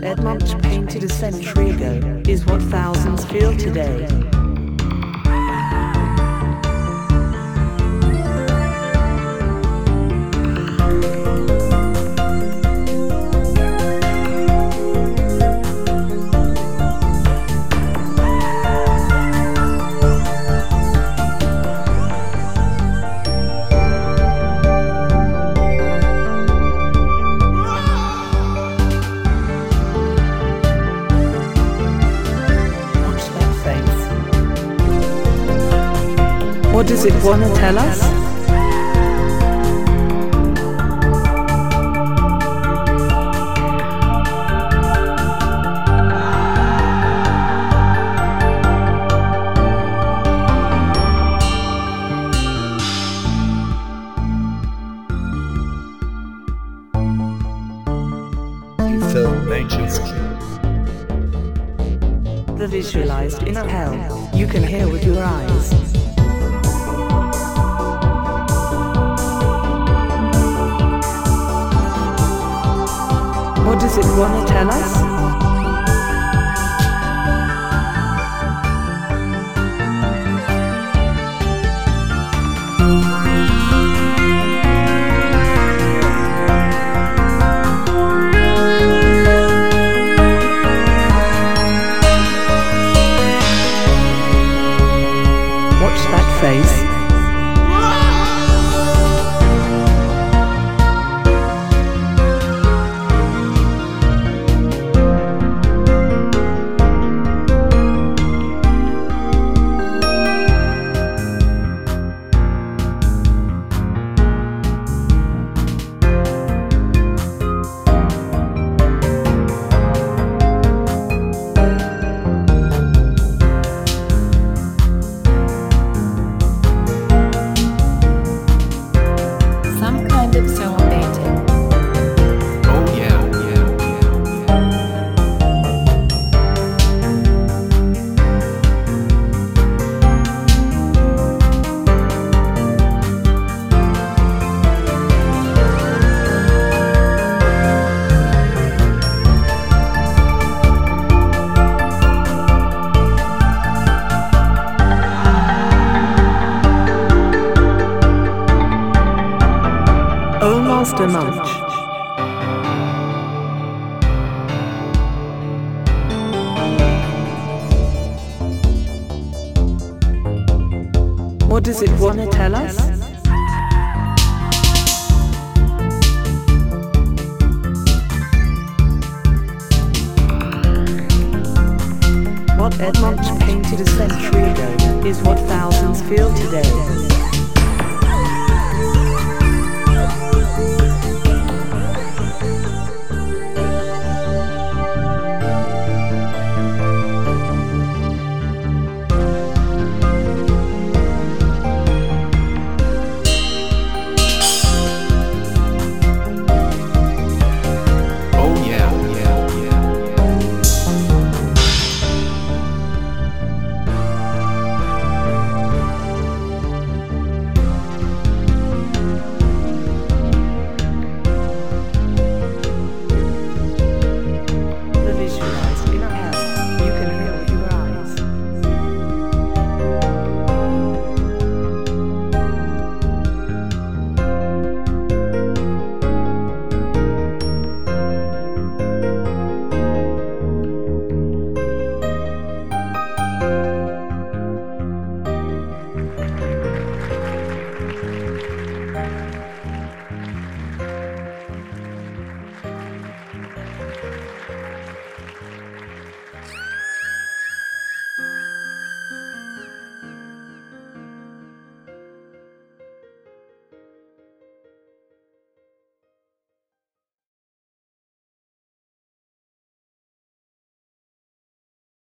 What Ed Munch painted a century ago is what thousands feel today. What does it want to tell us? You feel anxious. The visualized inner hell you can hear with your eyes. What does it want to tell us? Watch that face. Master Munch. What does it want to tell us? What Ed Munch painted a century ago is what thousands feel today.